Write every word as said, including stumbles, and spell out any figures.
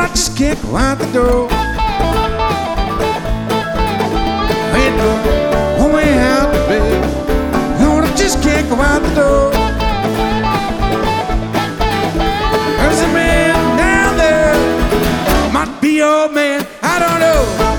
just can't go out the door. Ain't no way out, baby. Lord, I just can't go out the door. There's a man down there, might be your man, I don't know.